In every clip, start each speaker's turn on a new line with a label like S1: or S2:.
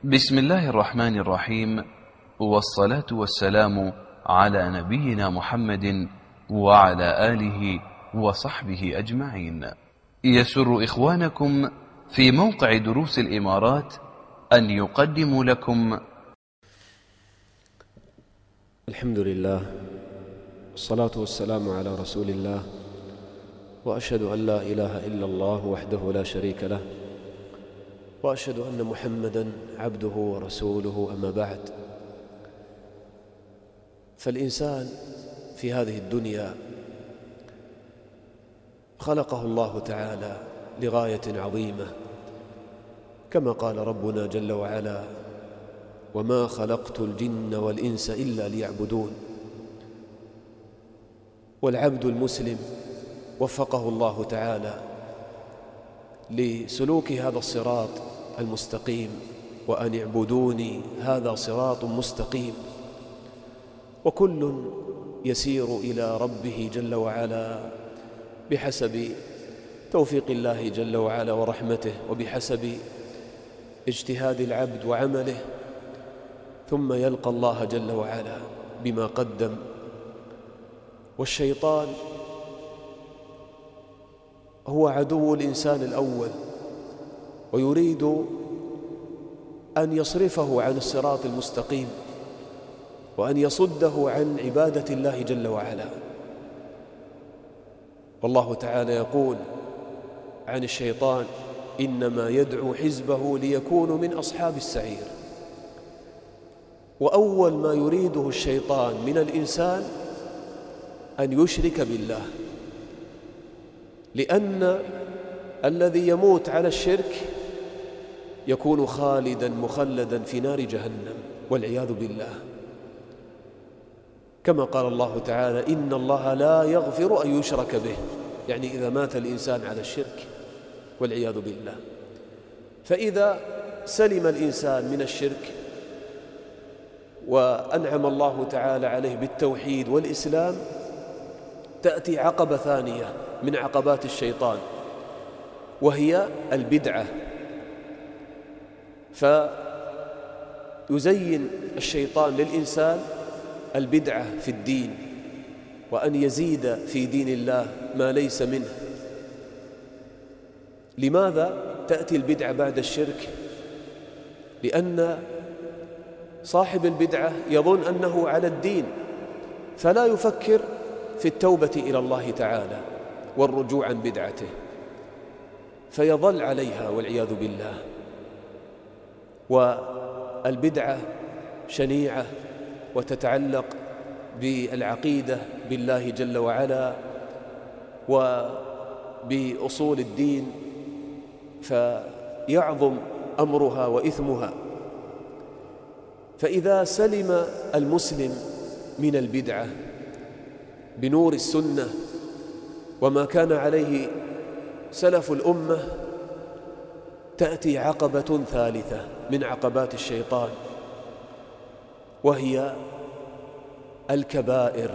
S1: بسم الله الرحمن الرحيم، والصلاة والسلام على نبينا محمد وعلى آله وصحبه أجمعين. يسر إخوانكم في موقع دروس الإمارات أن يقدموا لكم
S2: الحمد لله والصلاة والسلام على رسول الله، وأشهد أن لا إله إلا الله وحده لا شريك له، وأشهد أن محمدًا عبده ورسوله. أما بعد، فالإنسان في هذه الدنيا خلقه الله تعالى لغاية عظيمة، كما قال ربنا جل وعلا: وما خلقت الجن والإنس إلا ليعبدون. والعبد المسلم وفقه الله تعالى لسلوك هذا الصراط المستقيم، وأن اعبدوني هذا صراط مستقيم، وكل يسير إلى ربه جل وعلا بحسب توفيق الله جل وعلا ورحمته، وبحسب اجتهاد العبد وعمله، ثم يلقى الله جل وعلا بما قدم. والشيطان هو عدو الإنسان الأول، ويريد أن يصرفه عن الصراط المستقيم، وأن يصده عن عبادة الله جل وعلا. والله تعالى يقول عن الشيطان: إنما يدعو حزبه ليكونوا من أصحاب السعير. وأول ما يريده الشيطان من الإنسان أن يشرك بالله، لأن الذي يموت على الشرك يكون خالداً مخلداً في نار جهنم والعياذ بالله، كما قال الله تعالى: إن الله لا يغفر أن يشرك به، يعني إذا مات الإنسان على الشرك والعياذ بالله. فإذا سلم الإنسان من الشرك وأنعم الله تعالى عليه بالتوحيد والإسلام، تأتي عقبة ثانية من عقبات الشيطان، وهي البدعة. فيزين الشيطان للإنسان البدعة في الدين، وأن يزيد في دين الله ما ليس منه. لماذا تأتي البدعة بعد الشرك؟ لأن صاحب البدعة يظن أنه على الدين، فلا يفكر في التوبة إلى الله تعالى والرجوع عن بدعته، فيظل عليها والعياذ بالله. والبدعة شنيعة وتتعلق بالعقيدة بالله جل وعلا وبأصول الدين، فيعظم أمرها وإثمها. فإذا سلم المسلم من البدعة بنور السنة وما كان عليه سلف الأمة، تأتي عقبة ثالثة من عقبات الشيطان، وهي الكبائر.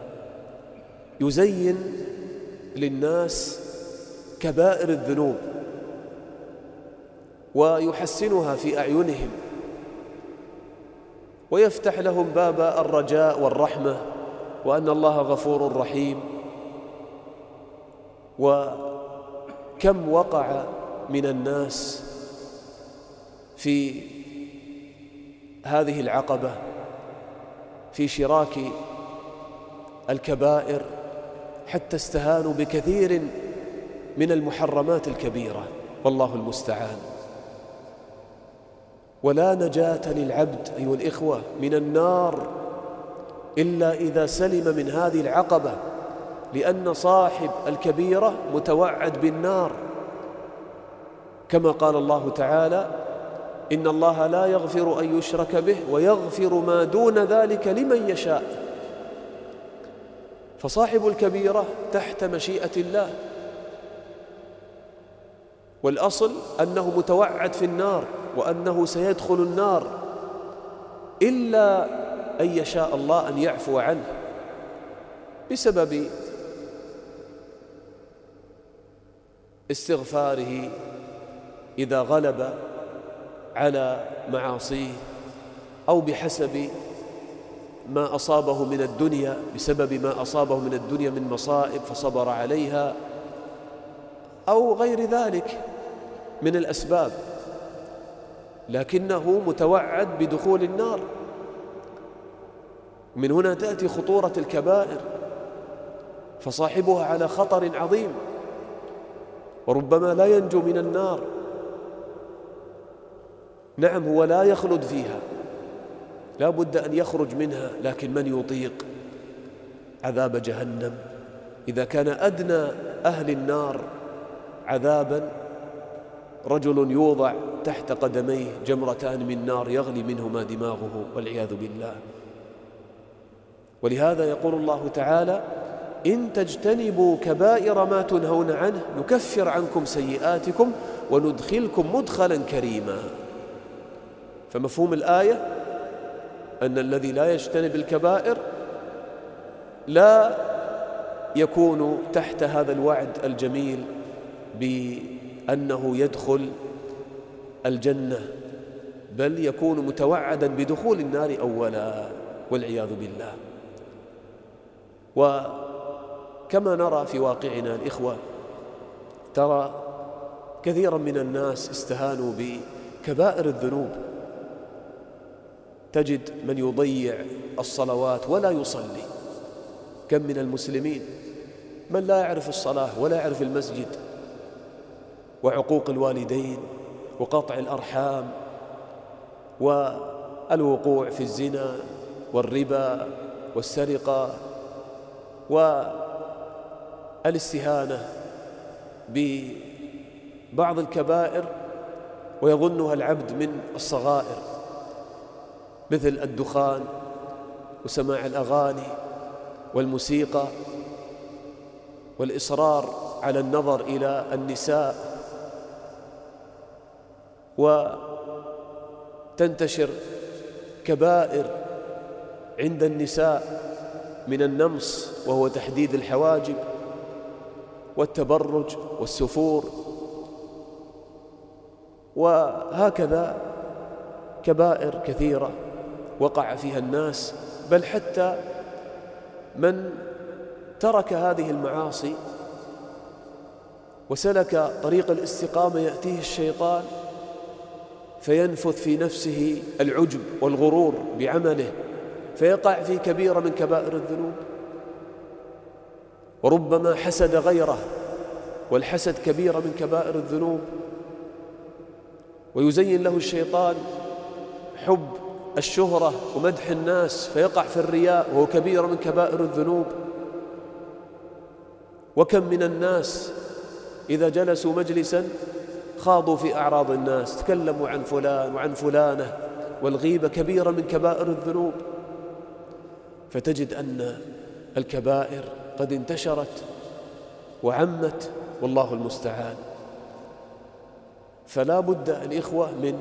S2: يزين للناس كبائر الذنوب ويحسنها في أعينهم، ويفتح لهم باب الرجاء والرحمة، وأن الله غفور رحيم. وكم وقع من الناس في هذه العقبة في شراك الكبائر، حتى استهانوا بكثير من المحرمات الكبيرة، والله المستعان. ولا نجاة للعبد أيها الإخوة من النار إلا إذا سلم من هذه العقبة، لأن صاحب الكبيرة متوعد بالنار، كما قال الله تعالى: إن الله لا يغفر أن يشرك به ويغفر ما دون ذلك لمن يشاء. فصاحب الكبيرة تحت مشيئة الله، والأصل أنه متوعد في النار، وأنه سيدخل النار إلا أن يشاء الله أن يعفو عنه بسبب استغفاره إذا غلب على معاصيه، أو بحسب ما أصابه من الدنيا، بسبب ما أصابه من الدنيا من مصائب فصبر عليها، أو غير ذلك من الأسباب، لكنه متوعد بدخول النار. من هنا تأتي خطورة الكبائر، فصاحبها على خطر عظيم، وربما لا ينجو من النار. نعم، هو لا يخلد فيها، لا بد أن يخرج منها، لكن من يطيق عذاب جهنم؟ إذا كان أدنى أهل النار عذابا رجل يوضع تحت قدميه جمرتان من نار يغلي منهما دماغه والعياذ بالله. ولهذا يقول الله تعالى: إن تجتنبوا كبائر ما تنهون عنه نكفر عنكم سيئاتكم وندخلكم مدخلا كريما. فمفهوم الآية أن الذي لا يجتنب الكبائر لا يكون تحت هذا الوعد الجميل بأنه يدخل الجنة، بل يكون متوعدا بدخول النار أولا والعياذ بالله. وكما نرى في واقعنا الإخوة، ترى كثيرا من الناس استهانوا بكبائر الذنوب. تجد من يضيع الصلوات ولا يصلي. كم من المسلمين من لا يعرف الصلاة ولا يعرف المسجد، وعقوق الوالدين وقطع الأرحام والوقوع في الزنا والربا والسرقة والاستهانة ببعض الكبائر ويظنها العبد من الصغائر، مثل الدخان وسماع الأغاني والموسيقى والإصرار على النظر إلى النساء. وتنتشر كبائر عند النساء من النمص، وهو تحديد الحواجب والتبرج والسفور، وهكذا كبائر كثيرة وقع فيها الناس. بل حتى من ترك هذه المعاصي وسلك طريق الاستقامة يأتيه الشيطان فينفث في نفسه العجب والغرور بعمله، فيقع في كبيرة من كبائر الذنوب. وربما حسد غيره، والحسد كبيرة من كبائر الذنوب. ويزين له الشيطان حب الشهرة ومدح الناس فيقع في الرياء، وهو كبيرة من كبائر الذنوب. وكم من الناس إذا جلسوا مجلسا خاضوا في أعراض الناس، تكلموا عن فلان وعن فلانة، والغيبة كبيرة من كبائر الذنوب. فتجد أن الكبائر قد انتشرت وعمت، والله المستعان. فلا بد الإخوة من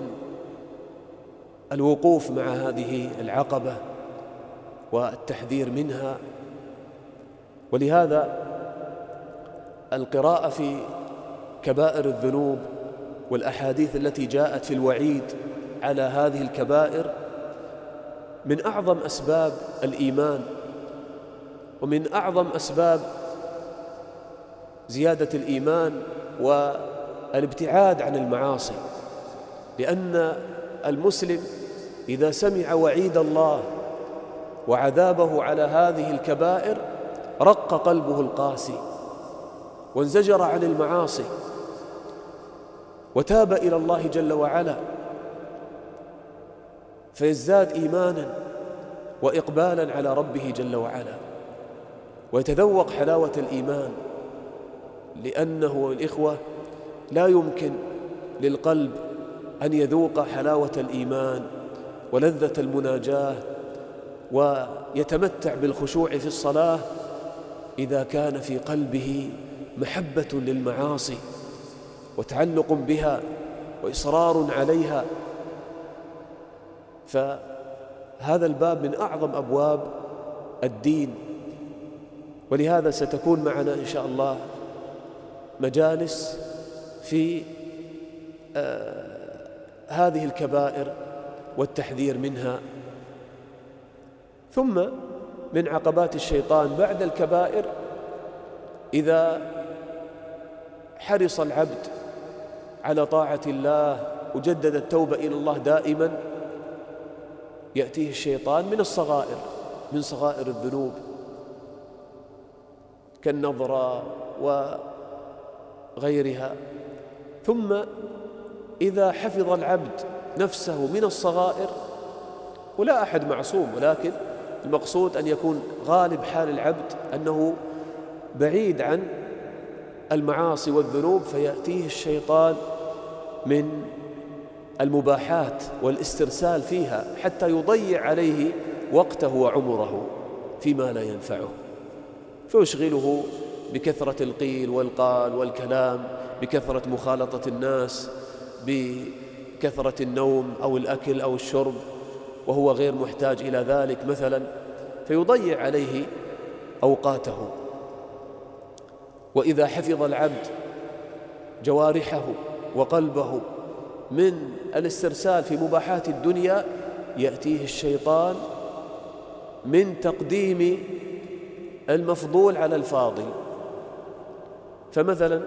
S2: الوقوف مع هذه العقبة والتحذير منها. ولهذا القراءة في كبائر الذنوب والأحاديث التي جاءت في الوعيد على هذه الكبائر من أعظم أسباب الإيمان، ومن أعظم أسباب زيادة الإيمان والابتعاد عن المعاصي. لأن المسلم إذا سمع وعيد الله وعذابه على هذه الكبائر رق قلبه القاسي وانزجر عن المعاصي وتاب إلى الله جل وعلا، فيزداد إيمانا وإقبالا على ربه جل وعلا، ويتذوق حلاوة الإيمان. لأنه الإخوة لا يمكن للقلب أن يذوق حلاوة الإيمان ولذة المناجاة ويتمتع بالخشوع في الصلاة إذا كان في قلبه محبة للمعاصي وتعلق بها وإصرار عليها. فهذا الباب من أعظم أبواب الدين. ولهذا ستكون معنا إن شاء الله مجالس في هذه الكبائر والتحذير منها. ثم من عقبات الشيطان بعد الكبائر، إذا حرص العبد على طاعة الله وجدد التوبة إلى الله دائما، يأتيه الشيطان من الصغائر، من صغائر الذنوب كالنظرة وغيرها. ثم إذا حفظ العبد نفسه من الصغائر، ولا أحد معصوم، ولكن المقصود أن يكون غالب حال العبد أنه بعيد عن المعاصي والذنوب، فيأتيه الشيطان من المباحات والاسترسال فيها حتى يضيع عليه وقته وعمره فيما لا ينفعه، فيشغله بكثرة القيل والقال والكلام، بكثرة مخالطة الناس، بكثرة النوم أو الأكل أو الشرب وهو غير محتاج إلى ذلك مثلا، فيضيع عليه أوقاته. وإذا حفظ العبد جوارحه وقلبه من الاسترسال في مباحات الدنيا، يأتيه الشيطان من تقديم المفضول على الفاضل. فمثلا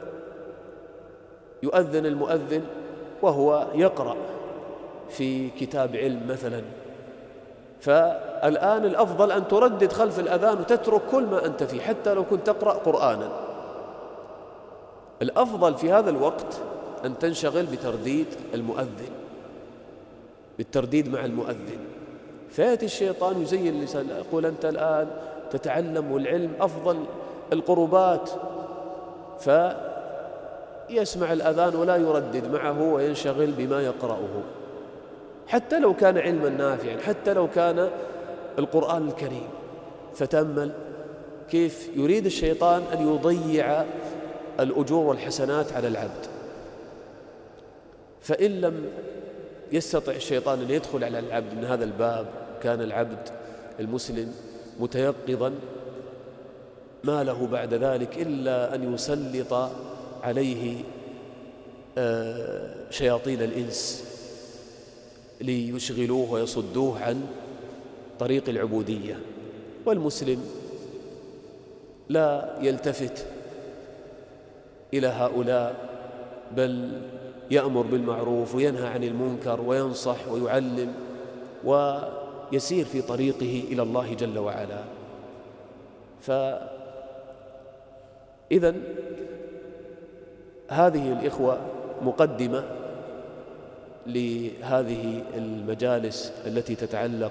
S2: يؤذن المؤذن وهو يقرأ في كتاب علم مثلا، فالآن الأفضل أن تردد خلف الأذان وتترك كل ما أنت فيه حتى لو كنت تقرأ قرآنا. الأفضل في هذا الوقت أن تنشغل بترديد المؤذن، بالترديد مع المؤذن. فيأتي الشيطان يزين اللسان، يقول أنت الآن تتعلم، والعلم أفضل القربات، فيسمع الأذان ولا يردد معه وينشغل بما يقرأه، حتى لو كان علما نافعا، حتى لو كان القرآن الكريم. فتأمل كيف يريد الشيطان أن يضيع الأجور والحسنات على العبد. فإن لم يستطع الشيطان أن يدخل على العبد من هذا الباب، كان العبد المسلم متيقظا، ما له بعد ذلك إلا أن يسلط عليه شياطين الإنس ليشغلوه ويصدوه عن طريق العبودية. والمسلم لا يلتفت إلى هؤلاء، بل يأمر بالمعروف وينهى عن المنكر وينصح ويعلم ويسير في طريقه إلى الله جل وعلا. فإذن هذه الإخوة مقدمة لهذه المجالس التي تتعلق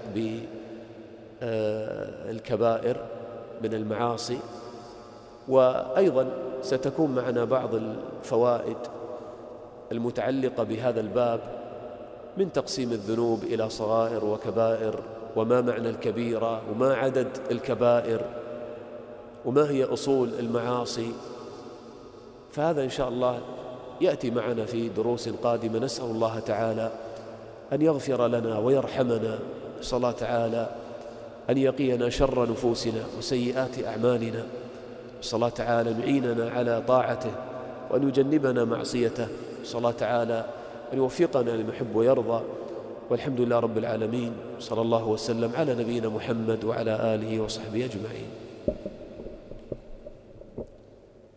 S2: بالكبائر من المعاصي، وأيضا ستكون معنا بعض الفوائد المتعلقة بهذا الباب من تقسيم الذنوب إلى صغائر وكبائر، وما معنى الكبيرة، وما عدد الكبائر، وما هي أصول المعاصي. فهذا إن شاء الله يأتي معنا في دروس قادمة. نسأل الله تعالى أن يغفر لنا ويرحمنا، نسأل الله تعالى أن يقينا شر نفوسنا وسيئات أعمالنا، نسأل الله تعالى أن يعيننا على طاعته وأن يجنبنا معصيته، نسأل الله تعالى أن يوفقنا لما يحب ويرضى. والحمد لله رب العالمين، صلى الله وسلم على نبينا محمد وعلى آله وصحبه أجمعين.